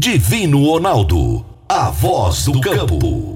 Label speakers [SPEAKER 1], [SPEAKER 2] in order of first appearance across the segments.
[SPEAKER 1] Divino Ronaldo, a voz do campo.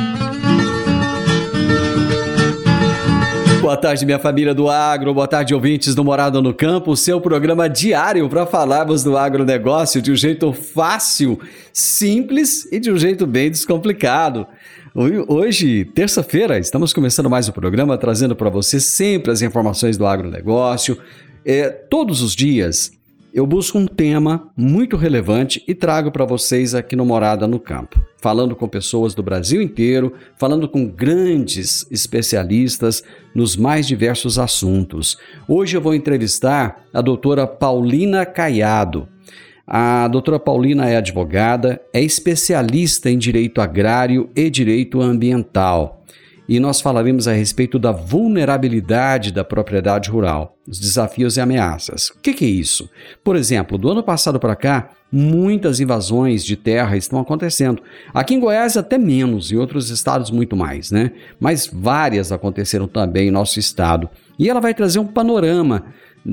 [SPEAKER 2] Boa tarde, minha família do agro, boa tarde, ouvintes do Morada no Campo, o seu programa diário para falarmos do agronegócio de um jeito fácil, simples e de um jeito bem descomplicado. Hoje, terça-feira, estamos começando mais um programa trazendo para você sempre as informações do agronegócio. Todos os dias eu busco um tema muito relevante e trago para vocês aqui no Morada no Campo, falando com pessoas do Brasil inteiro, falando com grandes especialistas nos mais diversos assuntos. Hoje eu vou entrevistar a doutora Paulina Caiado. A doutora Paulina é advogada, é especialista em direito agrário e direito ambiental. E nós falaremos a respeito da vulnerabilidade da propriedade rural, os desafios e ameaças. O que é isso? Por exemplo, do ano passado para cá, muitas invasões de terra estão acontecendo. Aqui em Goiás até menos, em outros estados muito mais, né? Mas várias aconteceram também em nosso estado. E ela vai trazer um panorama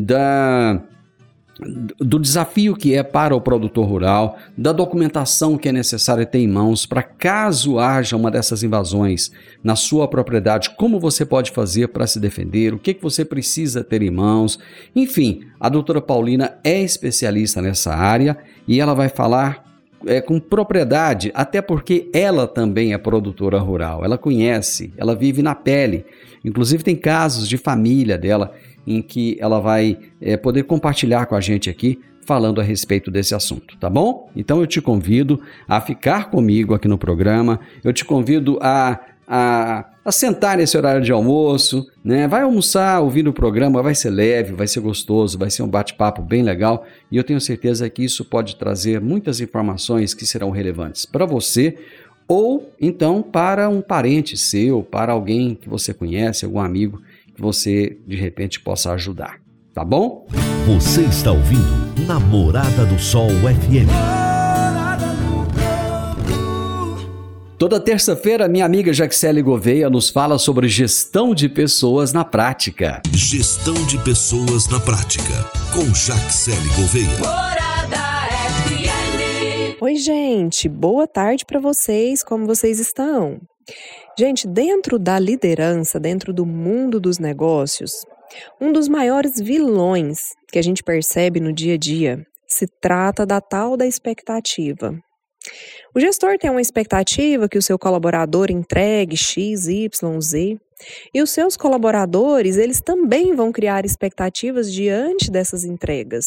[SPEAKER 2] do desafio que é para o produtor rural, da documentação que é necessária ter em mãos para caso haja uma dessas invasões na sua propriedade, como você pode fazer para se defender, o que você precisa ter em mãos. Enfim, a doutora Paulina é especialista nessa área e ela vai falar com propriedade, até porque ela também é produtora rural, ela conhece, ela vive na pele, inclusive tem casos de família dela em que ela vai poder compartilhar com a gente aqui, falando a respeito desse assunto, tá bom? Então eu te convido a ficar comigo aqui no programa, eu te convido a sentar nesse horário de almoço, né? Vai almoçar ouvindo o programa, vai ser leve, vai ser gostoso, vai ser um bate-papo bem legal e eu tenho certeza que isso pode trazer muitas informações que serão relevantes para você ou então para um parente seu, para alguém que você conhece, algum amigo que você de repente possa ajudar, tá bom?
[SPEAKER 1] Você está ouvindo Namorada do Sol FM.
[SPEAKER 2] Toda terça-feira, minha amiga Jaxele Gouveia nos fala sobre gestão de pessoas na prática.
[SPEAKER 1] Gestão de pessoas na prática, com Jaxele Gouveia.
[SPEAKER 3] Oi, gente, boa tarde para vocês, como vocês estão? Gente, dentro da liderança, dentro do mundo dos negócios, um dos maiores vilões que a gente percebe no dia a dia se trata da tal da expectativa. O gestor tem uma expectativa que o seu colaborador entregue X, Y, Z, e os seus colaboradores, eles também vão criar expectativas diante dessas entregas,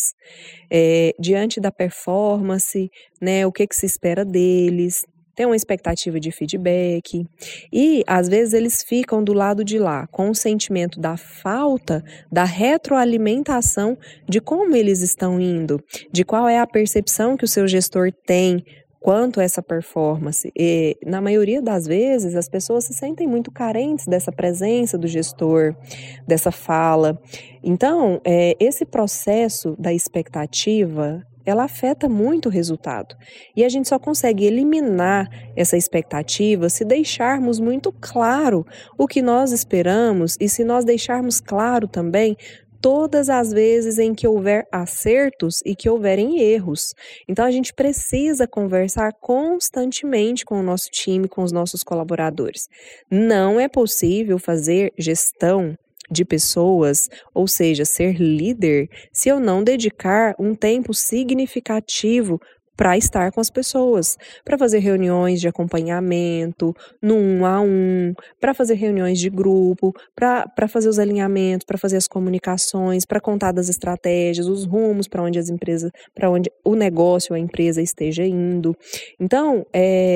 [SPEAKER 3] diante da performance, né, o que se espera deles. Tem uma expectativa de feedback e, às vezes, eles ficam do lado de lá com o sentimento da falta da retroalimentação de como eles estão indo, de qual é a percepção que o seu gestor tem quanto a essa performance. E, na maioria das vezes, as pessoas se sentem muito carentes dessa presença do gestor, dessa fala. Então, esse processo da expectativa, ela afeta muito o resultado. E a gente só consegue eliminar essa expectativa se deixarmos muito claro o que nós esperamos e se nós deixarmos claro também todas as vezes em que houver acertos e que houverem erros. Então, a gente precisa conversar constantemente com o nosso time, com os nossos colaboradores. Não é possível fazer gestão de pessoas, ou seja, ser líder, se eu não dedicar um tempo significativo para estar com as pessoas, para fazer reuniões de acompanhamento, no 1 a 1, para fazer reuniões de grupo, para fazer os alinhamentos, para fazer as comunicações, para contar das estratégias, os rumos para onde para onde o negócio, a empresa esteja indo. Então,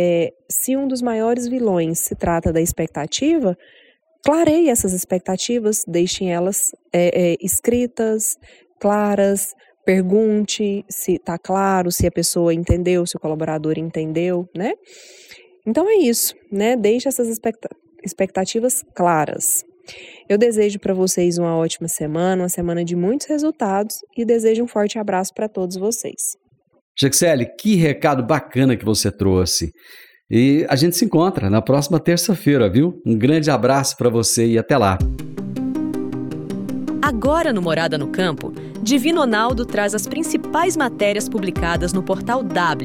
[SPEAKER 3] se um dos maiores vilões se trata da expectativa, clareie essas expectativas, deixem elas escritas, claras, pergunte se está claro, se a pessoa entendeu, se o colaborador entendeu, né? Então é isso, né? Deixe essas expectativas claras. Eu desejo para vocês uma ótima semana, uma semana de muitos resultados e desejo um forte abraço para todos vocês.
[SPEAKER 2] Jaxele, que recado bacana que você trouxe. E a gente se encontra na próxima terça-feira, viu? Um grande abraço para você e até lá.
[SPEAKER 4] Agora no Morada no Campo,
[SPEAKER 3] Divino Ronaldo traz as principais matérias publicadas no portal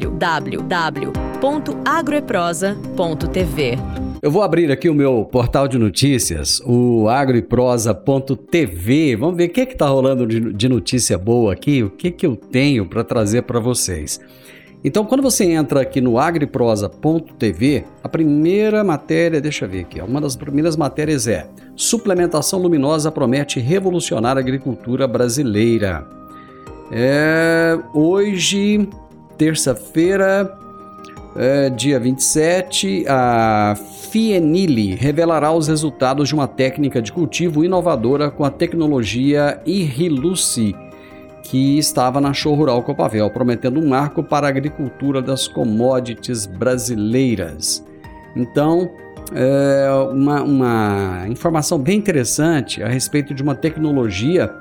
[SPEAKER 3] www.agroeprosa.tv.
[SPEAKER 2] Eu vou abrir aqui o meu portal de notícias, o agroeprosa.tv. Vamos ver o que está rolando de notícia boa aqui, o que eu tenho para trazer para vocês. Então, quando você entra aqui no agroeprosa.tv, a primeira matéria, deixa eu ver aqui, uma das primeiras matérias é: suplementação luminosa promete revolucionar a agricultura brasileira. Hoje, terça-feira, dia 27, a Fienile revelará os resultados de uma técnica de cultivo inovadora com a tecnologia Irriluce, que estava na Show Rural Copavel, prometendo um marco para a agricultura das commodities brasileiras. Então, uma informação bem interessante a respeito de uma tecnologia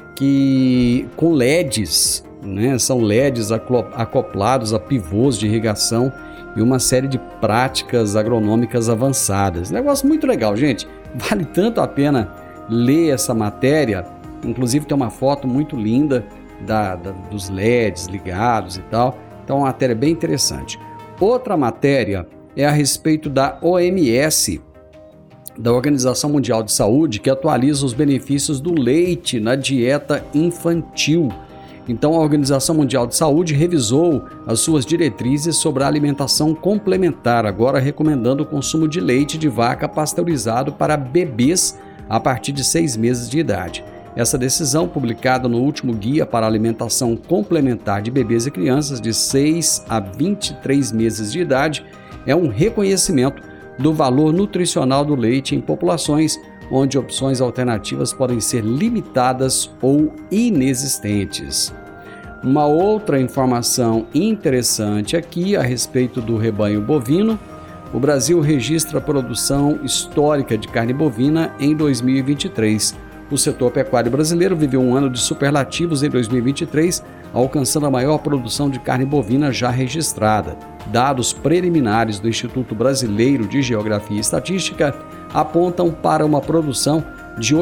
[SPEAKER 2] que, com LEDs, né, são LEDs acoplados a pivôs de irrigação e uma série de práticas agronômicas avançadas. Negócio muito legal, gente. Vale tanto a pena ler essa matéria. Inclusive tem uma foto muito linda dos LEDs ligados e tal. Então, uma matéria bem interessante. Outra matéria é a respeito da OMS, da Organização Mundial de Saúde, que atualiza os benefícios do leite na dieta infantil. Então, a Organização Mundial de Saúde revisou as suas diretrizes sobre a alimentação complementar, agora recomendando o consumo de leite de vaca pasteurizado para bebês a partir de 6 meses de idade. Essa decisão, publicada no último Guia para a Alimentação Complementar de Bebês e Crianças de 6 a 23 meses de idade, é um reconhecimento do valor nutricional do leite em populações onde opções alternativas podem ser limitadas ou inexistentes. Uma outra informação interessante aqui a respeito do rebanho bovino: o Brasil registra produção histórica de carne bovina em 2023. O setor pecuário brasileiro viveu um ano de superlativos em 2023, alcançando a maior produção de carne bovina já registrada. Dados preliminares do Instituto Brasileiro de Geografia e Estatística apontam para uma produção de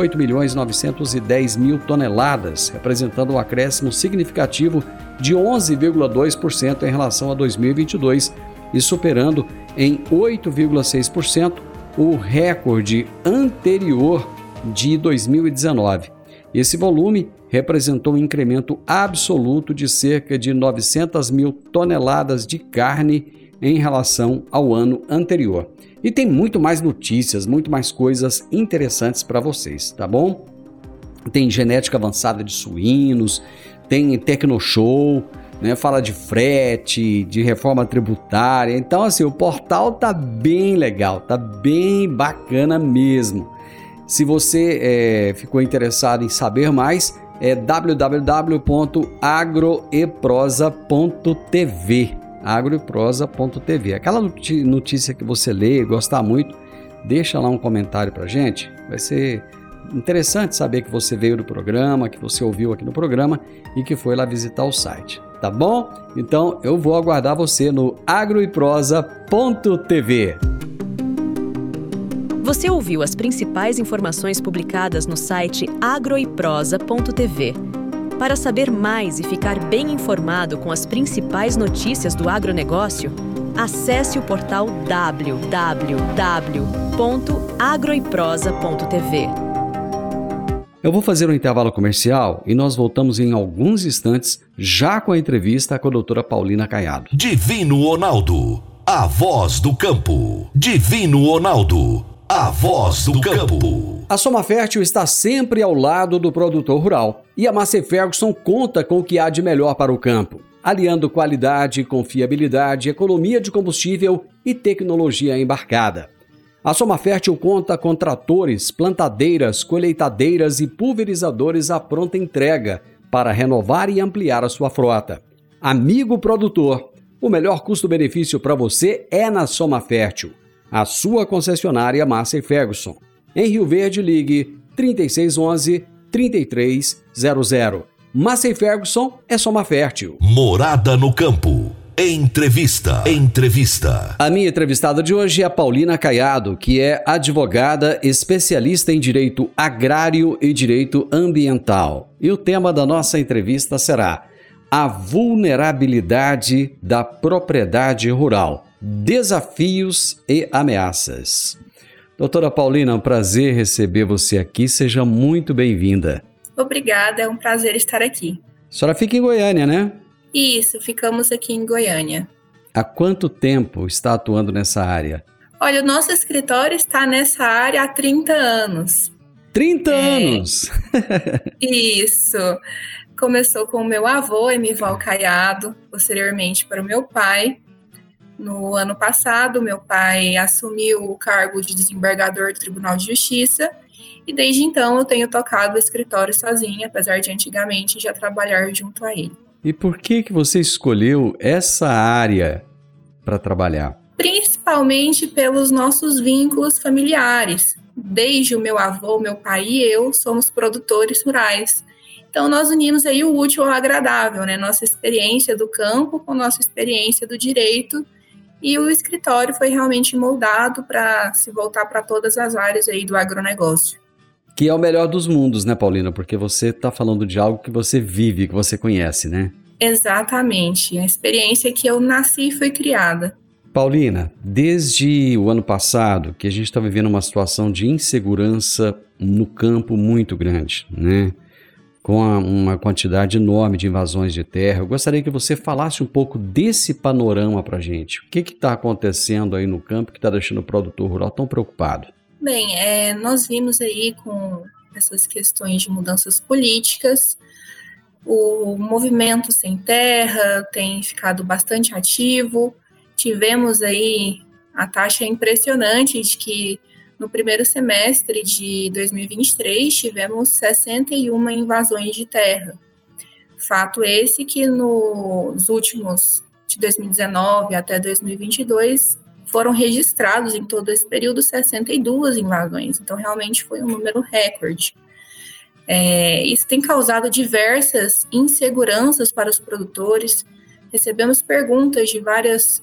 [SPEAKER 2] 8.910.000 toneladas, representando um acréscimo significativo de 11,2% em relação a 2022 e superando em 8,6% o recorde anterior de 2019. Esse volume representou um incremento absoluto de cerca de 900.000 toneladas de carne em relação ao ano anterior. E tem muito mais notícias, muito mais coisas interessantes para vocês, tá bom? Tem genética avançada de suínos, tem Tecnoshow, né? Fala de frete, de reforma tributária. Então, assim, o portal tá bem legal, tá bem bacana mesmo. Se você ficou interessado em saber mais, é www.agroeprosa.tv. agroeprosa.tv. Aquela notícia que você lê e gostar muito, deixa lá um comentário pra gente. Vai ser interessante saber que você veio do programa, que você ouviu aqui no programa e que foi lá visitar o site. Tá bom? Então eu vou aguardar você no agroeprosa.tv.
[SPEAKER 3] Você ouviu as principais informações publicadas no site agroeprosa.tv. Para saber mais e ficar bem informado com as principais notícias do agronegócio, acesse o portal www.agroeprosa.tv.
[SPEAKER 2] Eu vou fazer um intervalo comercial e nós voltamos em alguns instantes, já com a entrevista com a doutora Paulina Caiado.
[SPEAKER 1] Divino Ronaldo, a voz do campo. Divino Ronaldo, a voz do campo.
[SPEAKER 2] A Soma Fértil está sempre ao lado do produtor rural e a Massey Ferguson conta com o que há de melhor para o campo, aliando qualidade, confiabilidade, economia de combustível e tecnologia embarcada. A Soma Fértil conta com tratores, plantadeiras, colheitadeiras e pulverizadores à pronta entrega para renovar e ampliar a sua frota. Amigo produtor, o melhor custo-benefício para você é na Soma Fértil, a sua concessionária Massey Ferguson. Em Rio Verde, ligue 3611-3300. Massey Ferguson é Soma Fértil.
[SPEAKER 1] Morada no campo. Entrevista.
[SPEAKER 2] A minha entrevistada de hoje é a Paulina Caiado, que é advogada especialista em direito agrário e direito ambiental. E o tema da nossa entrevista será a vulnerabilidade da propriedade rural, desafios e ameaças. Doutora Paulina, é um prazer receber você aqui, seja muito bem-vinda.
[SPEAKER 4] Obrigada, é um prazer estar aqui.
[SPEAKER 2] A senhora fica em Goiânia, né?
[SPEAKER 4] Isso, ficamos aqui em Goiânia.
[SPEAKER 2] Há quanto tempo está atuando nessa área?
[SPEAKER 4] Olha, o nosso escritório está nessa área há 30 anos.
[SPEAKER 2] 30 anos?
[SPEAKER 4] Isso. Começou com o meu avô, Emival Caiado, posteriormente para o meu pai. No ano passado, meu pai assumiu o cargo de desembargador do Tribunal de Justiça e desde então eu tenho tocado o escritório sozinha, apesar de antigamente já trabalhar junto a ele.
[SPEAKER 2] E por que você escolheu essa área para trabalhar?
[SPEAKER 4] Principalmente pelos nossos vínculos familiares. Desde o meu avô, meu pai e eu somos produtores rurais. Então nós unimos aí o útil ao agradável, né? Nossa experiência do campo com nossa experiência do direito. E o escritório foi realmente moldado para se voltar para todas as áreas aí do agronegócio.
[SPEAKER 2] Que é o melhor dos mundos, né, Paulina? Porque você está falando de algo que você vive, que você conhece, né?
[SPEAKER 4] Exatamente. A experiência que eu nasci e fui criada.
[SPEAKER 2] Paulina, desde o ano passado que a gente está vivendo uma situação de insegurança no campo muito grande, né? Com uma quantidade enorme de invasões de terra. Eu gostaria que você falasse um pouco desse panorama para a gente. O que está acontecendo aí no campo que está deixando o produtor rural tão preocupado?
[SPEAKER 4] Bem, nós vimos aí com essas questões de mudanças políticas, o movimento sem terra tem ficado bastante ativo. Tivemos aí a taxa impressionante de que no primeiro semestre de 2023 tivemos 61 invasões de terra. Fato esse que nos últimos, de 2019 até 2022, foram registrados em todo esse período 62 invasões. Então, realmente foi um número recorde. Isso tem causado diversas inseguranças para os produtores. Recebemos perguntas de vários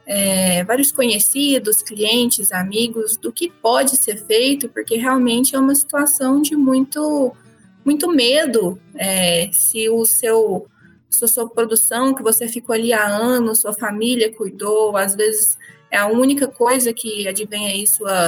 [SPEAKER 4] conhecidos, clientes, amigos, do que pode ser feito, porque realmente é uma situação de muito medo. Se sua produção, que você ficou ali há anos, sua família cuidou, às vezes é a única coisa que advém aí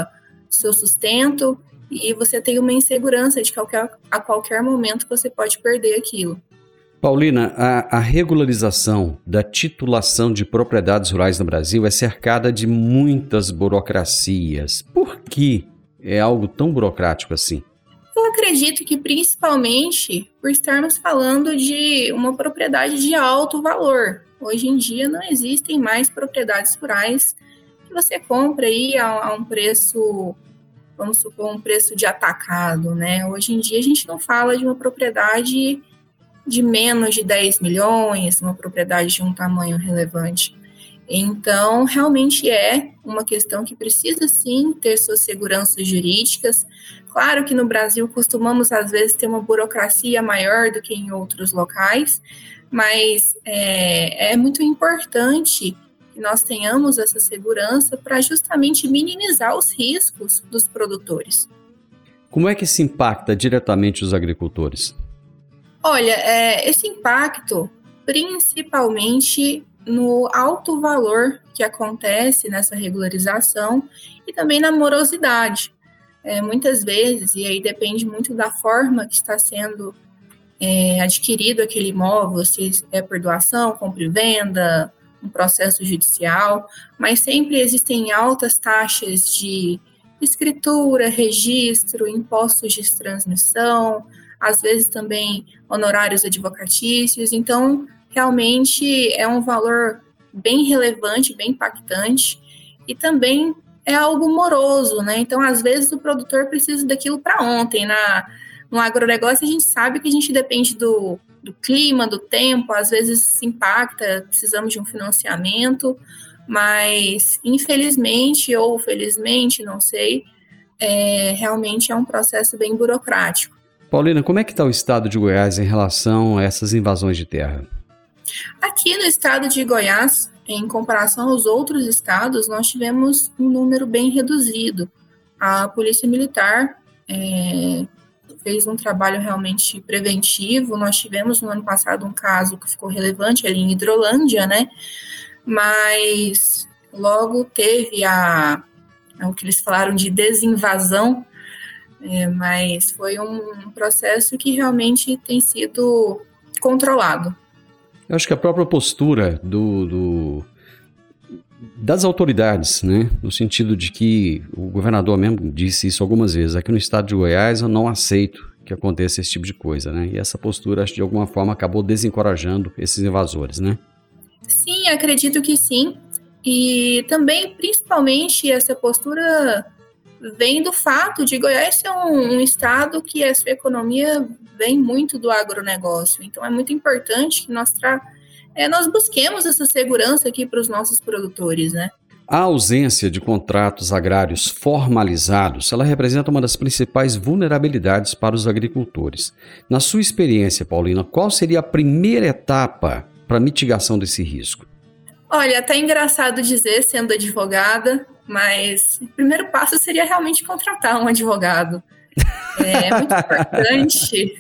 [SPEAKER 4] seu sustento, e você tem uma insegurança de que a qualquer momento você pode perder aquilo.
[SPEAKER 2] Paulina, a regularização da titulação de propriedades rurais no Brasil é cercada de muitas burocracias. Por que é algo tão burocrático assim?
[SPEAKER 4] Eu acredito que principalmente por estarmos falando de uma propriedade de alto valor. Hoje em dia não existem mais propriedades rurais que você compra aí a um preço, vamos supor, um preço de atacado, né? Hoje em dia a gente não fala de uma propriedade de menos de 10 milhões, uma propriedade de um tamanho relevante. Então, realmente é uma questão que precisa, sim, ter suas seguranças jurídicas. Claro que no Brasil costumamos, às vezes, ter uma burocracia maior do que em outros locais, mas é muito importante que nós tenhamos essa segurança para justamente minimizar os riscos dos produtores.
[SPEAKER 2] Como é que isso impacta diretamente os agricultores?
[SPEAKER 4] Olha, esse impacto, principalmente no alto valor que acontece nessa regularização e também na morosidade. Muitas vezes, e aí depende muito da forma que está sendo adquirido aquele imóvel, se é por doação, compra e venda, um processo judicial, mas sempre existem altas taxas de escritura, registro, impostos de transmissão, às vezes também honorários advocatícios. Então, realmente é um valor bem relevante, bem impactante, e também é algo moroso, né? Então, às vezes, o produtor precisa daquilo para ontem. No agronegócio, a gente sabe que a gente depende do clima, do tempo, às vezes se impacta, precisamos de um financiamento, mas, infelizmente ou felizmente, não sei, realmente é um processo bem burocrático.
[SPEAKER 2] Paulina, como é que está o estado de Goiás em relação a essas invasões de terra?
[SPEAKER 4] Aqui no estado de Goiás, em comparação aos outros estados, nós tivemos um número bem reduzido. A Polícia Militar fez um trabalho realmente preventivo. Nós tivemos no ano passado um caso que ficou relevante ali em Hidrolândia, né? Mas logo teve o que eles falaram de desinvasão, mas foi um processo que realmente tem sido controlado.
[SPEAKER 2] Eu acho que a própria postura das autoridades, né, no sentido de que o governador mesmo disse isso algumas vezes, aqui no estado de Goiás eu não aceito que aconteça esse tipo de coisa, né, e essa postura, acho que de alguma forma acabou desencorajando esses invasores, né?
[SPEAKER 4] Sim, acredito que sim, e também, principalmente, essa postura vem do fato de Goiás ser um estado que a sua economia vem muito do agronegócio. Então, é muito importante que nós busquemos essa segurança aqui para os nossos produtores, né?
[SPEAKER 2] A ausência de contratos agrários formalizados, ela representa uma das principais vulnerabilidades para os agricultores. Na sua experiência, Paulina, qual seria a primeira etapa para a mitigação desse risco?
[SPEAKER 4] Olha, até engraçado dizer, sendo advogada, mas o primeiro passo seria realmente contratar um advogado. É muito importante.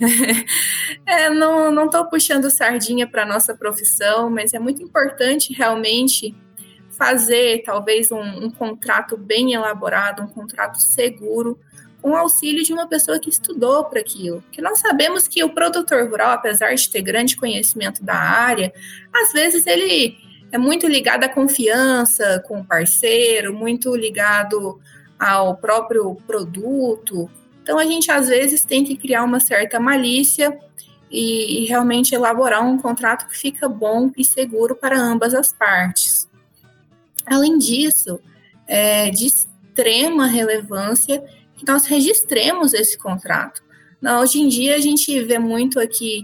[SPEAKER 4] Não estou puxando sardinha para a nossa profissão, mas é muito importante realmente fazer talvez um contrato bem elaborado, um contrato seguro, com o auxílio de uma pessoa que estudou para aquilo. Porque nós sabemos que o produtor rural, apesar de ter grande conhecimento da área, às vezes ele é muito ligado à confiança com o parceiro, muito ligado ao próprio produto. Então, a gente, às vezes, tem que criar uma certa malícia e realmente elaborar um contrato que fica bom e seguro para ambas as partes. Além disso, é de extrema relevância que nós registremos esse contrato. Hoje em dia, a gente vê muito aqui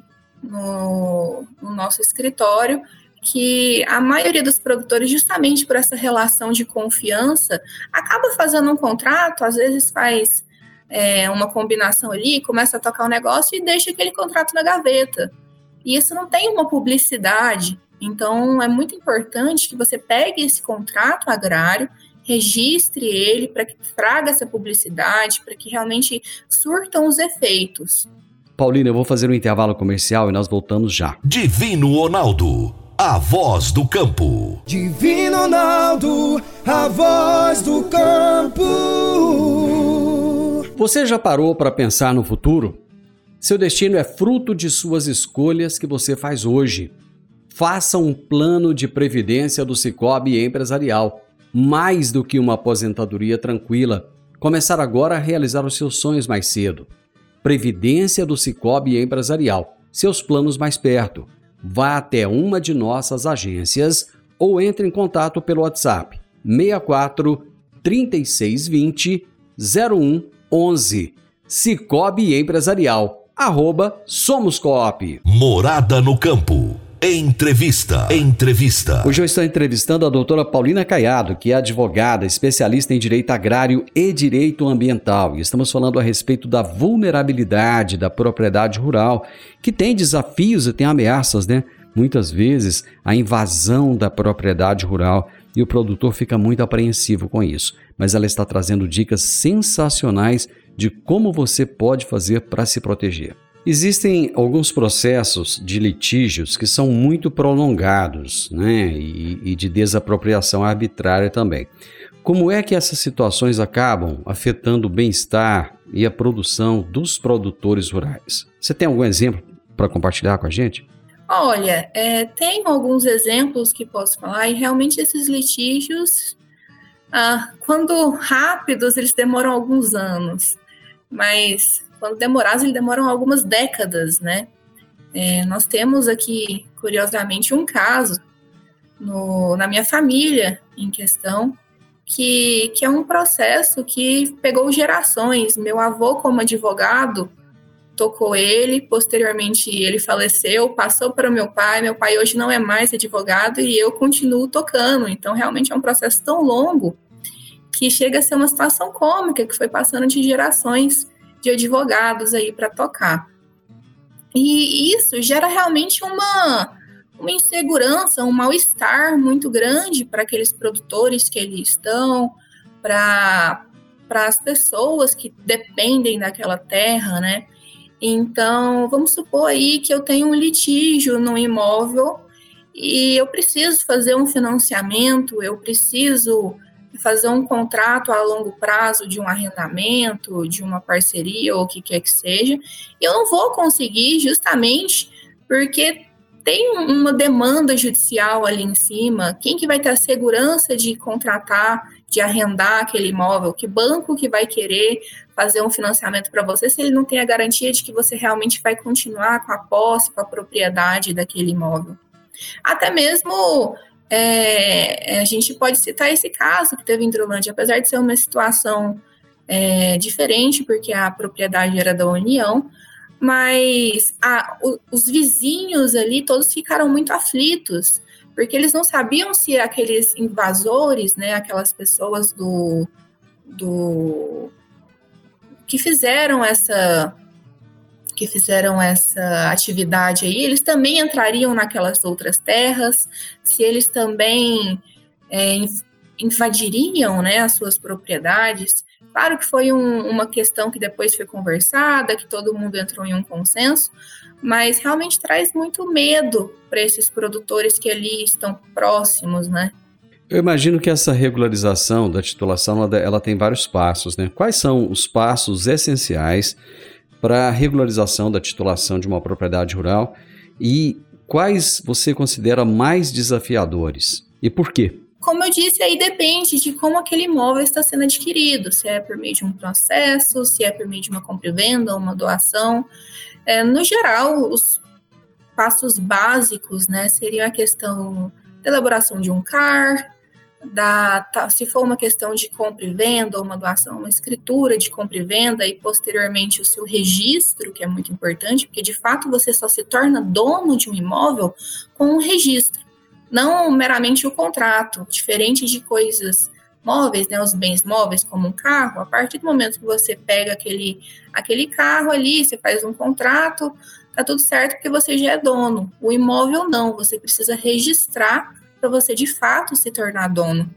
[SPEAKER 4] no nosso escritório que a maioria dos produtores, justamente por essa relação de confiança, acaba fazendo um contrato, às vezes faz uma combinação ali, começa a tocar um negócio e deixa aquele contrato na gaveta. E isso não tem uma publicidade. Então, é muito importante que você pegue esse contrato agrário, registre ele para que traga essa publicidade, para que realmente surtam os efeitos.
[SPEAKER 2] Paulina, eu vou fazer um intervalo comercial e nós voltamos já.
[SPEAKER 1] Divino Ronaldo, a voz do campo.
[SPEAKER 5] Divino Ronaldo, a voz do campo.
[SPEAKER 2] Você já parou para pensar no futuro? Seu destino é fruto de suas escolhas que você faz hoje. Faça um plano de previdência do Sicoob Empresarial. Mais do que uma aposentadoria tranquila. Começar agora a realizar os seus sonhos mais cedo. Previdência do Sicoob Empresarial. Seus planos mais perto. Vá até uma de nossas agências ou entre em contato pelo WhatsApp 64 3620 0111. Sicoob Empresarial, @SomosCoop.
[SPEAKER 1] Morada no Campo. Entrevista.
[SPEAKER 2] Hoje eu estou entrevistando a doutora Paulina Caiado, que é advogada, especialista em direito agrário e direito ambiental. E estamos falando a respeito da vulnerabilidade da propriedade rural, que tem desafios e tem ameaças, né? Muitas vezes a invasão da propriedade rural e o produtor fica muito apreensivo com isso. Mas ela está trazendo dicas sensacionais de como você pode fazer para se proteger. Existem alguns processos de litígios que são muito prolongados, né? E de desapropriação arbitrária também. Como é que essas situações acabam afetando o bem-estar e a produção dos produtores rurais? Você tem algum exemplo para compartilhar com a gente?
[SPEAKER 4] Olha, tem alguns exemplos que posso falar, e realmente esses litígios, quando rápidos, eles demoram alguns anos, mas quando demorados, eles demoram algumas décadas, né? Nós temos aqui, curiosamente, um caso na minha família em questão, que é um processo que pegou gerações. Meu avô, como advogado, tocou ele, posteriormente ele faleceu, passou para meu pai hoje não é mais advogado e eu continuo tocando. Então, realmente é um processo tão longo que chega a ser uma situação cômica, que foi passando de gerações de advogados aí para tocar. E isso gera realmente uma insegurança, um mal-estar muito grande para aqueles produtores que ali estão, para as pessoas que dependem daquela terra, né? Então, vamos supor aí que eu tenho um litígio no imóvel e eu preciso fazer um financiamento, eu preciso fazer um contrato a longo prazo de um arrendamento, de uma parceria ou o que quer que seja, e eu não vou conseguir justamente porque tem uma demanda judicial ali em cima. Quem que vai ter a segurança de contratar, de arrendar aquele imóvel? Que banco que vai querer fazer um financiamento para você se ele não tem a garantia de que você realmente vai continuar com a posse, com a propriedade daquele imóvel? Até mesmo a gente pode citar esse caso que teve em Hidrolândia, apesar de ser uma situação diferente, porque a propriedade era da União, mas os vizinhos ali todos ficaram muito aflitos, porque eles não sabiam se aqueles invasores, né, aquelas pessoas que fizeram essa atividade aí, eles também entrariam naquelas outras terras, se eles também invadiriam, né, as suas propriedades. Claro que foi uma questão que depois foi conversada, que todo mundo entrou em um consenso, mas realmente traz muito medo para esses produtores que ali estão próximos, né?
[SPEAKER 2] Eu imagino que essa regularização da titulação, ela tem vários passos, né? Quais são os passos essenciais para a regularização da titulação de uma propriedade rural e quais você considera mais desafiadores? E por quê?
[SPEAKER 4] Como eu disse, aí depende de como aquele imóvel está sendo adquirido, se é por meio de um processo, se é por meio de uma compra e venda ou uma doação. No geral, os passos básicos, né, seriam a questão da elaboração de um CAR, se for uma questão de compra e venda ou uma doação, uma escritura de compra e venda e posteriormente o seu registro, que é muito importante, porque de fato você só se torna dono de um imóvel com um registro. Não meramente o contrato, diferente de coisas móveis, né, os bens móveis como um carro. A partir do momento que você pega aquele carro ali, você faz um contrato, tá tudo certo porque você já é dono. O imóvel não, você precisa registrar para você de fato se tornar dono.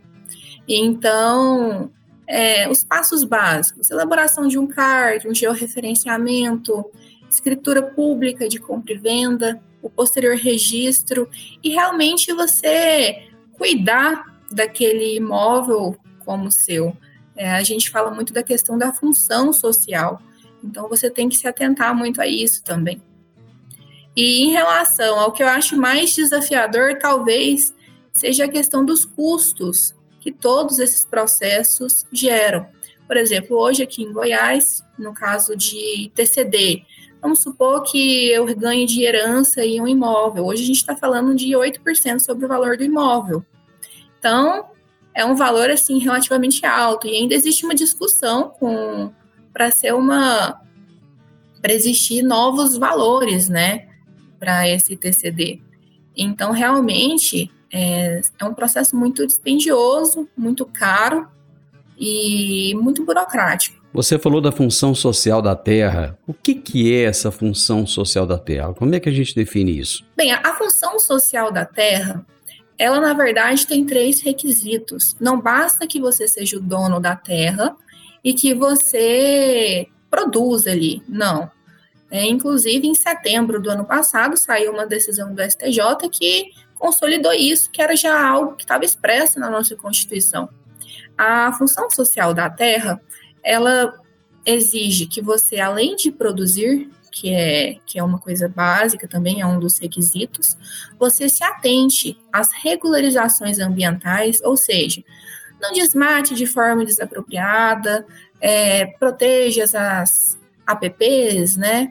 [SPEAKER 4] Então, os passos básicos, elaboração de um CAR, de um georreferenciamento, escritura pública de compra e venda, o posterior registro, e realmente você cuidar daquele imóvel como seu. A gente fala muito da questão da função social, então você tem que se atentar muito a isso também. E em relação ao que eu acho mais desafiador, talvez, seja a questão dos custos que todos esses processos geram. Por exemplo, hoje aqui em Goiás, no caso de TCD, vamos supor que eu ganhe de herança em um imóvel. Hoje a gente está falando de 8% sobre o valor do imóvel. Então, é um valor assim relativamente alto. E ainda existe uma discussão para existir novos valores, né, para esse TCD. Então, realmente, é um processo muito dispendioso, muito caro e muito burocrático.
[SPEAKER 2] Você falou da função social da terra. O que é essa função social da terra? Como é que a gente define isso?
[SPEAKER 4] Bem, a função social da terra, ela na verdade tem 3 requisitos. Não basta que você seja o dono da terra e que você produza ali, não. Inclusive, em setembro do ano passado, saiu uma decisão do STJ que consolidou isso, que era já algo que estava expresso na nossa Constituição. A função social da terra, ela exige que você, além de produzir, que é uma coisa básica também, é um dos requisitos, você se atente às regularizações ambientais, ou seja, não desmate de forma desapropriada, proteja as APPs, né?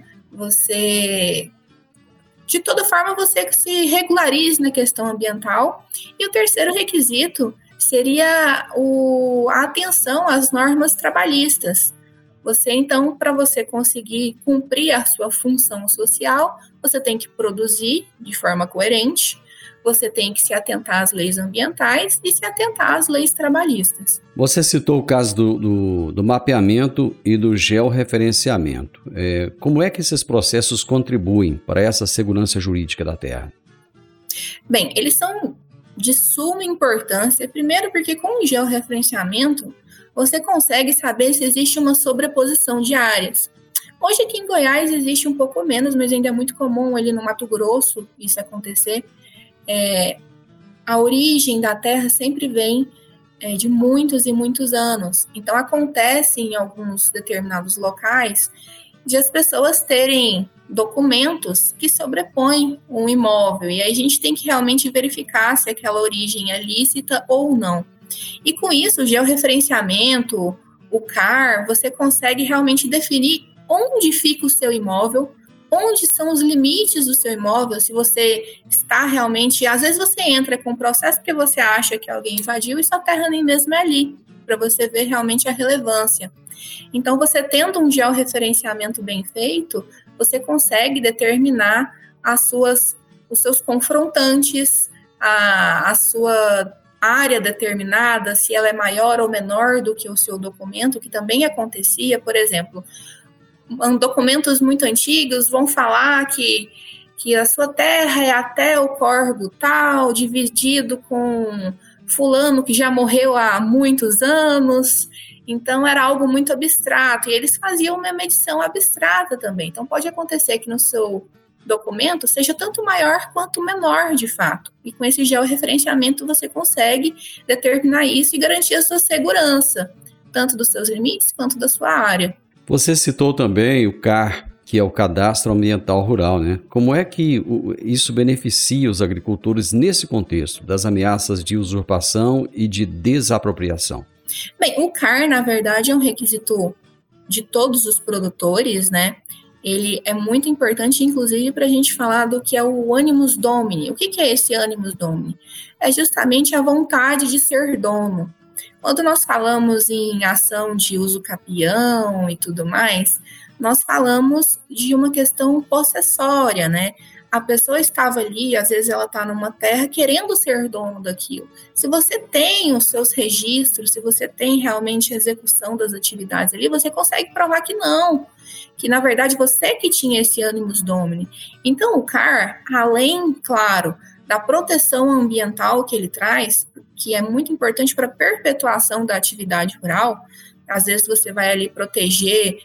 [SPEAKER 4] De toda forma, você se regularize na questão ambiental. E o terceiro requisito seria a atenção às normas trabalhistas. Então, para você conseguir cumprir a sua função social, você tem que produzir de forma coerente, você tem que se atentar às leis ambientais e se atentar às leis trabalhistas.
[SPEAKER 2] Você citou o caso do mapeamento e do georreferenciamento. Como é que esses processos contribuem para essa segurança jurídica da terra?
[SPEAKER 4] Bem, eles são de suma importância, primeiro porque com o georreferenciamento você consegue saber se existe uma sobreposição de áreas. Hoje aqui em Goiás existe um pouco menos, mas ainda é muito comum ali no Mato Grosso isso acontecer. A origem da Terra sempre vem de muitos e muitos anos. Então acontece em alguns determinados locais de as pessoas terem documentos que sobrepõem um imóvel. E aí a gente tem que realmente verificar se aquela origem é lícita ou não. E com isso, o georreferenciamento, o CAR, você consegue realmente definir onde fica o seu imóvel, onde são os limites do seu imóvel, se você está realmente... Às vezes você entra com um processo porque você acha que alguém invadiu e sua terra nem mesmo é ali, para você ver realmente a relevância. Então, você tendo um georreferenciamento bem feito, você consegue determinar os seus confrontantes, a sua área determinada, se ela é maior ou menor do que o seu documento, que também acontecia, por exemplo, documentos muito antigos vão falar que a sua terra é até o córrego tal, dividido com fulano que já morreu há muitos anos. Então, era algo muito abstrato, e eles faziam uma medição abstrata também. Então, pode acontecer que no seu documento seja tanto maior quanto menor, de fato. E com esse georreferenciamento, você consegue determinar isso e garantir a sua segurança, tanto dos seus limites quanto da sua área.
[SPEAKER 2] Você citou também o CAR, que é o Cadastro Ambiental Rural, né? Como é que isso beneficia os agricultores nesse contexto das ameaças de usurpação e de desapropriação?
[SPEAKER 4] Bem, o CAR, na verdade, é um requisito de todos os produtores, né? Ele é muito importante, inclusive, para a gente falar do que é o Animus Domini. O que é esse Animus Domini? É justamente a vontade de ser dono. Quando nós falamos em ação de uso capião e tudo mais, nós falamos de uma questão possessória, né? A pessoa estava ali, às vezes ela está numa terra querendo ser dono daquilo. Se você tem os seus registros, se você tem realmente a execução das atividades ali, você consegue provar que não, que na verdade você que tinha esse animus domini. Então o CAR, além, claro, da proteção ambiental que ele traz, que é muito importante para a perpetuação da atividade rural, às vezes você vai ali proteger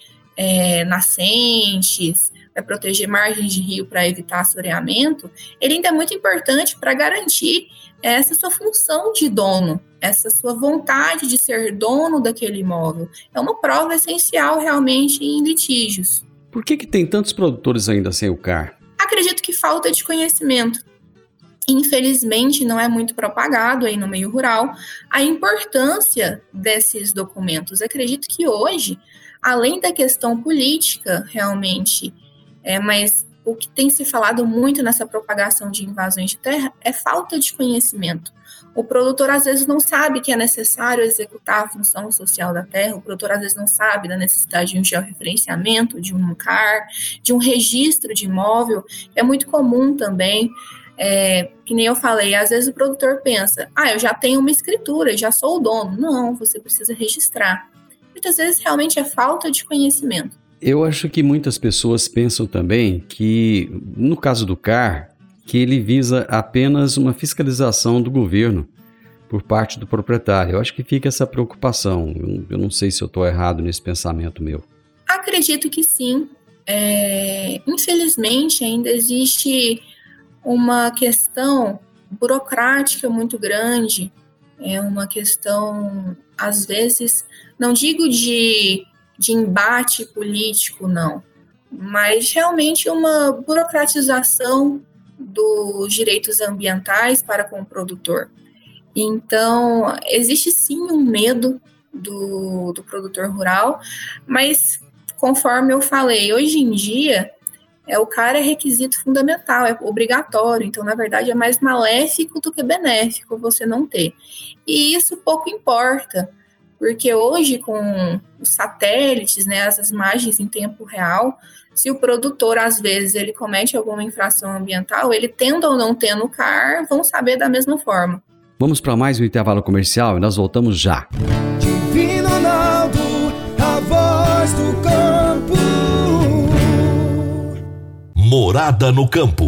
[SPEAKER 4] nascentes, vai proteger margens de rio para evitar assoreamento, ele ainda é muito importante para garantir essa sua função de dono, essa sua vontade de ser dono daquele imóvel. É uma prova essencial realmente em litígios.
[SPEAKER 2] Por que tem tantos produtores ainda sem o CAR?
[SPEAKER 4] Acredito que falta de conhecimento. Infelizmente, não é muito propagado aí no meio rural a importância desses documentos. Acredito que hoje, além da questão política, realmente, mas o que tem se falado muito nessa propagação de invasões de terra é falta de conhecimento. O produtor, às vezes, não sabe que é necessário executar a função social da terra, o produtor, às vezes, não sabe da necessidade de um georreferenciamento, de um CAR, de um registro de imóvel. É muito comum também, que nem eu falei, às vezes o produtor pensa, eu já tenho uma escritura, já sou o dono. Não, você precisa registrar. Muitas vezes, realmente, é falta de conhecimento.
[SPEAKER 2] Eu acho que muitas pessoas pensam também que, no caso do CAR, que ele visa apenas uma fiscalização do governo por parte do proprietário. Eu acho que fica essa preocupação. Eu não sei se eu estou errado nesse pensamento meu.
[SPEAKER 4] Acredito que sim. Infelizmente, ainda existe uma questão burocrática muito grande. É uma questão, às vezes, não digo de embate político, não, mas realmente uma burocratização dos direitos ambientais para com o produtor. Então, existe sim um medo do produtor rural, mas conforme eu falei, hoje em dia, o CAR é requisito fundamental, é obrigatório, então, na verdade, é mais maléfico do que benéfico você não ter. E isso pouco importa, porque hoje, com os satélites, né, essas imagens em tempo real, se o produtor, às vezes, ele comete alguma infração ambiental, ele tendo ou não tendo o CAR, vão saber da mesma forma.
[SPEAKER 2] Vamos para mais um intervalo comercial e nós voltamos já.
[SPEAKER 5] Divino Ronaldo, a voz do campo.
[SPEAKER 1] Morada no campo.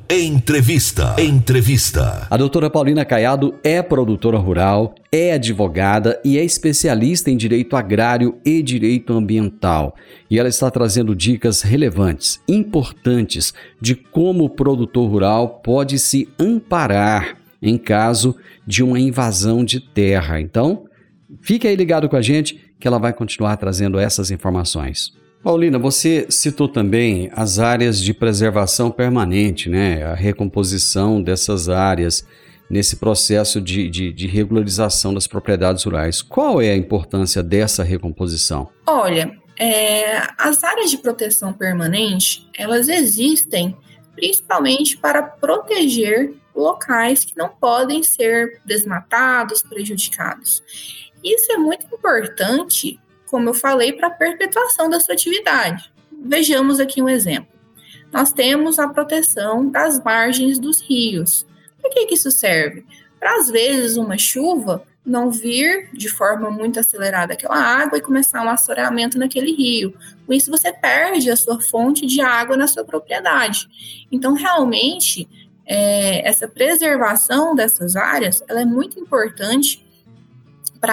[SPEAKER 1] Entrevista.
[SPEAKER 2] A doutora Paulina Caiado é produtora rural, é advogada e é especialista em direito agrário e direito ambiental. E ela está trazendo dicas relevantes, importantes, de como o produtor rural pode se amparar em caso de uma invasão de terra. Então, fique aí ligado com a gente que ela vai continuar trazendo essas informações. Paulina, você citou também as áreas de preservação permanente, né? A recomposição dessas áreas nesse processo de regularização das propriedades rurais. Qual é a importância dessa recomposição?
[SPEAKER 4] Olha, as áreas de proteção permanente, elas existem principalmente para proteger locais que não podem ser desmatados, prejudicados. Isso é muito importante, como eu falei, para a perpetuação da sua atividade. Vejamos aqui um exemplo. Nós temos a proteção das margens dos rios. Para que isso serve? Para, às vezes, uma chuva não vir de forma muito acelerada aquela água e começar um assoreamento naquele rio. Com isso, você perde a sua fonte de água na sua propriedade. Então, realmente, essa preservação dessas áreas, ela é muito importante para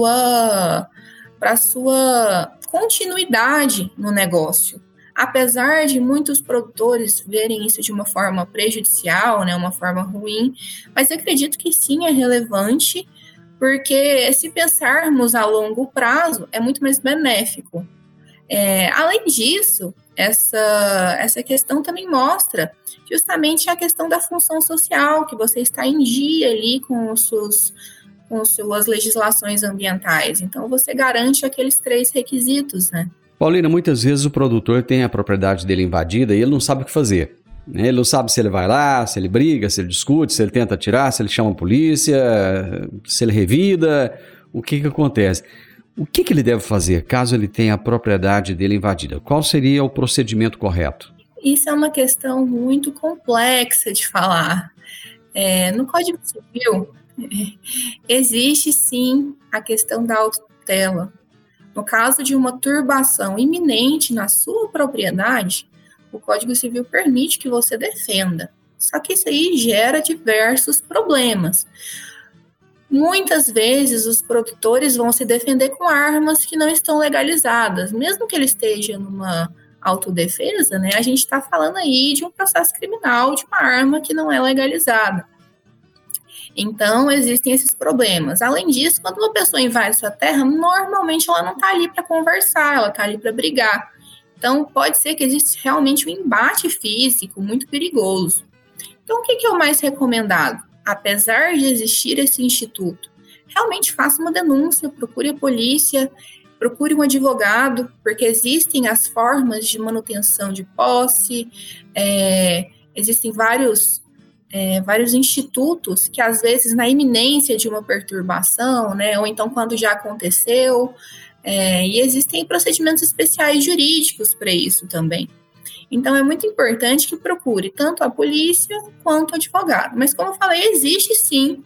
[SPEAKER 4] a sua continuidade no negócio. Apesar de muitos produtores verem isso de uma forma prejudicial, né, uma forma ruim, mas eu acredito que sim, é relevante, porque se pensarmos a longo prazo, é muito mais benéfico. Além disso, essa questão também mostra justamente a questão da função social, que você está em dia ali com suas legislações ambientais. Então, você garante aqueles 3 requisitos, né?
[SPEAKER 2] Paulina, muitas vezes o produtor tem a propriedade dele invadida e ele não sabe o que fazer. Ele não sabe se ele vai lá, se ele briga, se ele discute, se ele tenta tirar, se ele chama a polícia, se ele revida. O que acontece? O que ele deve fazer caso ele tenha a propriedade dele invadida? Qual seria o procedimento correto?
[SPEAKER 4] Isso é uma questão muito complexa de falar. No Código Civil, existe sim a questão da autotutela. No caso de uma turbação iminente na sua propriedade, o Código Civil permite que você defenda. Só que isso aí gera diversos problemas. Muitas vezes os produtores vão se defender com armas que não estão legalizadas. Mesmo que ele esteja numa autodefesa, né, a gente está falando aí de um processo criminal, de uma arma que não é legalizada. Então, existem esses problemas. Além disso, quando uma pessoa invade sua terra, normalmente ela não está ali para conversar, ela está ali para brigar. Então, pode ser que exista realmente um embate físico muito perigoso. Então, o que é o mais recomendado? Apesar de existir esse instituto, realmente faça uma denúncia, procure a polícia, procure um advogado, porque existem as formas de manutenção de posse, existem vários institutos que, às vezes, na iminência de uma perturbação, né, ou então quando já aconteceu, e existem procedimentos especiais jurídicos para isso também. Então, é muito importante que procure tanto a polícia quanto o advogado. Mas, como eu falei, existe sim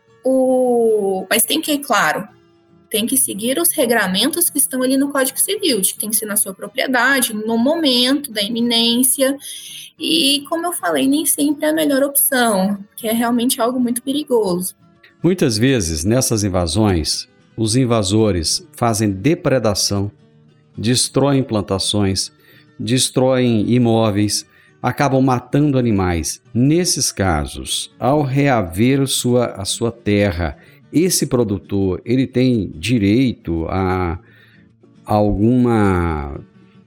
[SPEAKER 4] mas tem que, claro, tem que seguir os regramentos que estão ali no Código Civil, de que tem que ser na sua propriedade, no momento da iminência. E, como eu falei, nem sempre é a melhor opção, que é realmente algo muito perigoso.
[SPEAKER 2] Muitas vezes, nessas invasões, os invasores fazem depredação, destroem plantações, destroem imóveis, acabam matando animais. Nesses casos, ao reaver a sua terra, esse produtor, ele tem direito a alguma...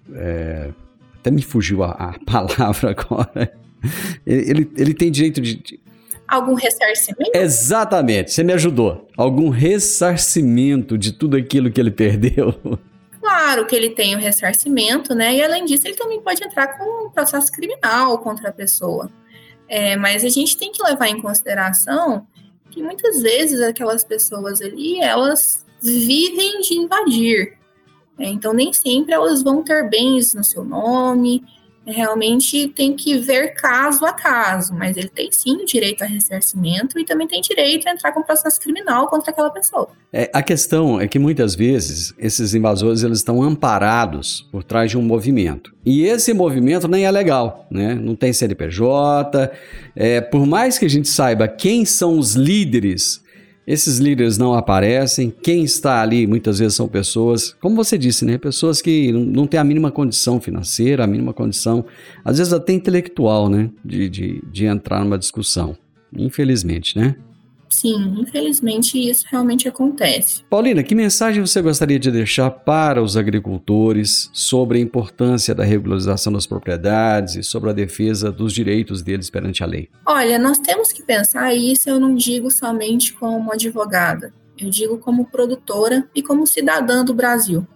[SPEAKER 2] até me fugiu a palavra agora. Ele tem direito de...
[SPEAKER 4] Algum ressarcimento?
[SPEAKER 2] Exatamente, você me ajudou. Algum ressarcimento de tudo aquilo que ele perdeu.
[SPEAKER 4] Claro que ele tem o ressarcimento, né? E além disso, ele também pode entrar com um processo criminal contra a pessoa. Mas a gente tem que levar em consideração que muitas vezes aquelas pessoas ali, elas vivem de invadir. Então, nem sempre elas vão ter bens no seu nome. Realmente tem que ver caso a caso, mas ele tem sim direito a ressarcimento e também tem direito a entrar com processo criminal contra aquela pessoa.
[SPEAKER 2] A questão é que muitas vezes esses invasores eles estão amparados por trás de um movimento. E esse movimento nem é legal, né? Não tem CNPJ. Por mais que a gente saiba quem são os líderes, esses líderes não aparecem. Quem está ali muitas vezes são pessoas, como você disse, né? Pessoas que não têm a mínima condição financeira, a mínima condição, às vezes até intelectual, né? De entrar numa discussão. Infelizmente, né?
[SPEAKER 4] Sim, infelizmente isso realmente acontece.
[SPEAKER 2] Paulina, que mensagem você gostaria de deixar para os agricultores sobre a importância da regularização das propriedades e sobre a defesa dos direitos deles perante a lei?
[SPEAKER 4] Olha, nós temos que pensar, e isso eu não digo somente como advogada, eu digo como produtora e como cidadã do Brasil.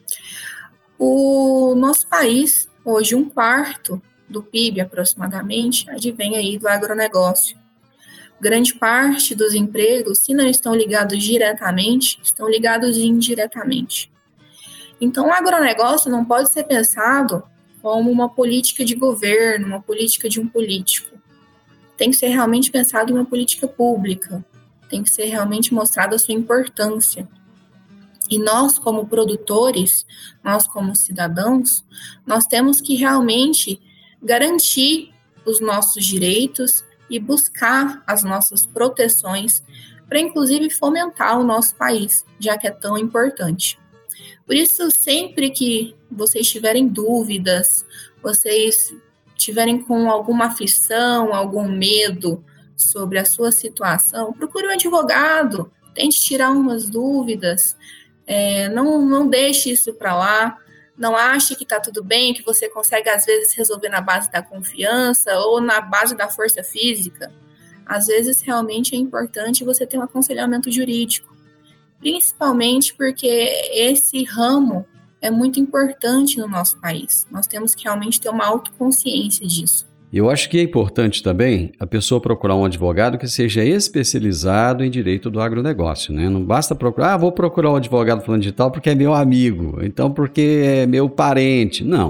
[SPEAKER 4] O nosso país, hoje 1/4 do PIB aproximadamente, advém aí do agronegócio. Grande parte dos empregos, se não estão ligados diretamente, estão ligados indiretamente. Então, o agronegócio não pode ser pensado como uma política de governo, uma política de um político. Tem que ser realmente pensado em uma política pública, tem que ser realmente mostrada a sua importância. E nós, como produtores, nós como cidadãos, nós temos que realmente garantir os nossos direitos e buscar as nossas proteções para, inclusive, fomentar o nosso país, já que é tão importante. Por isso, sempre que vocês tiverem dúvidas, vocês tiverem com alguma aflição, algum medo sobre a sua situação, procure um advogado, tente tirar umas dúvidas, não deixe isso para lá. Não ache que está tudo bem, que você consegue, às vezes, resolver na base da confiança ou na base da força física. Às vezes, realmente é importante você ter um aconselhamento jurídico, principalmente porque esse ramo é muito importante no nosso país. Nós temos que realmente ter uma autoconsciência disso.
[SPEAKER 2] Eu acho que é importante também a pessoa procurar um advogado que seja especializado em direito do agronegócio, né? Não basta procurar, vou procurar um advogado falando de tal porque é meu amigo, então porque é meu parente. Não.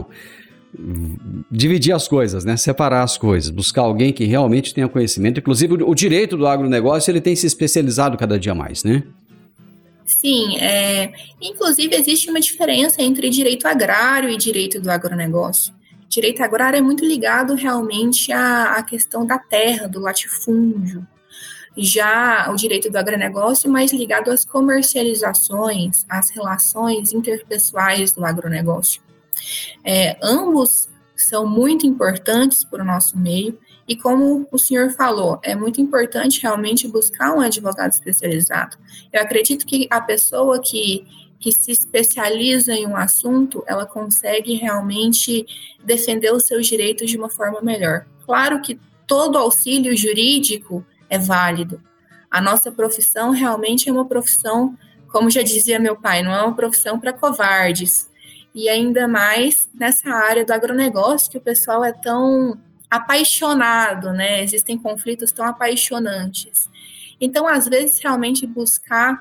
[SPEAKER 2] Dividir as coisas, né? Separar as coisas, buscar alguém que realmente tenha conhecimento. Inclusive, o direito do agronegócio, ele tem se especializado cada dia mais, né?
[SPEAKER 4] Sim, inclusive existe uma diferença entre direito agrário e direito do agronegócio. Direito agrário é muito ligado realmente à questão da terra, do latifúndio. Já o direito do agronegócio é mais ligado às comercializações, às relações interpessoais do agronegócio. Ambos são muito importantes para o nosso meio e, como o senhor falou, é muito importante realmente buscar um advogado especializado. Eu acredito que a pessoa que se especializa em um assunto, ela consegue realmente defender os seus direitos de uma forma melhor. Claro que todo auxílio jurídico é válido. A nossa profissão realmente é uma profissão, como já dizia meu pai, não é uma profissão para covardes. E ainda mais nessa área do agronegócio, que o pessoal é tão apaixonado, né? Existem conflitos tão apaixonantes. Então, às vezes, realmente buscar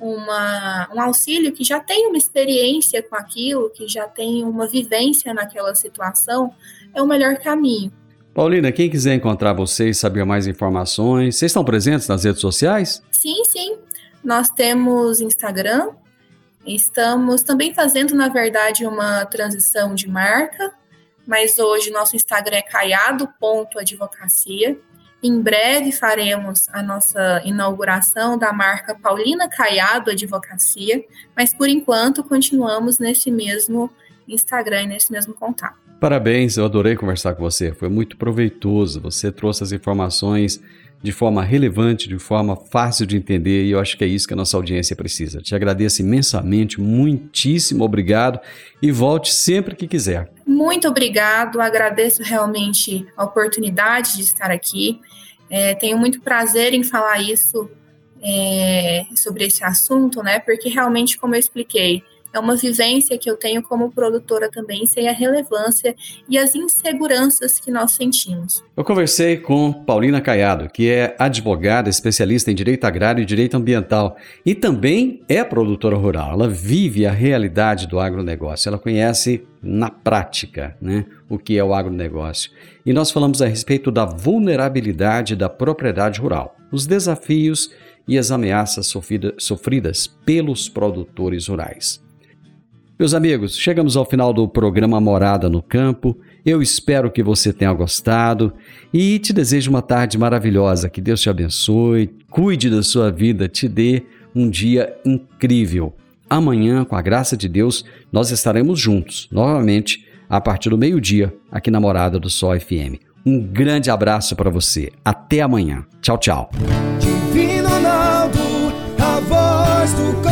[SPEAKER 4] um auxílio que já tem uma experiência com aquilo, que já tem uma vivência naquela situação, é o melhor caminho.
[SPEAKER 2] Paulina, quem quiser encontrar vocês, saber mais informações, vocês estão presentes nas redes sociais?
[SPEAKER 4] Sim. Nós temos Instagram, estamos também fazendo, na verdade, uma transição de marca, mas hoje nosso Instagram é caiado.advocacia. Em breve faremos a nossa inauguração da marca Paulina Caiado Advocacia, mas por enquanto continuamos nesse mesmo Instagram e nesse mesmo contato.
[SPEAKER 2] Parabéns, eu adorei conversar com você, foi muito proveitoso, você trouxe as informações de forma relevante, de forma fácil de entender e eu acho que é isso que a nossa audiência precisa. Te agradeço imensamente, muitíssimo obrigado e volte sempre que quiser.
[SPEAKER 4] Muito obrigado, agradeço realmente a oportunidade de estar aqui. Tenho muito prazer em falar isso sobre esse assunto, né? Porque realmente, como eu expliquei, é uma vivência que eu tenho como produtora também, sei a relevância e as inseguranças que nós sentimos.
[SPEAKER 2] Eu conversei com Paulina Caiado, que é advogada, especialista em direito agrário e direito ambiental e também é produtora rural. Ela vive a realidade do agronegócio, ela conhece na prática, né, o que é o agronegócio. E nós falamos a respeito da vulnerabilidade da propriedade rural, os desafios e as ameaças sofridas pelos produtores rurais. Meus amigos, chegamos ao final do programa Morada no Campo. Eu espero que você tenha gostado e te desejo uma tarde maravilhosa. Que Deus te abençoe, cuide da sua vida, te dê um dia incrível. Amanhã, com a graça de Deus, nós estaremos juntos, novamente, a partir do meio-dia, aqui na Morada do Sol FM. Um grande abraço para você. Até amanhã. Tchau, tchau.
[SPEAKER 5] Divino Ronaldo, a voz do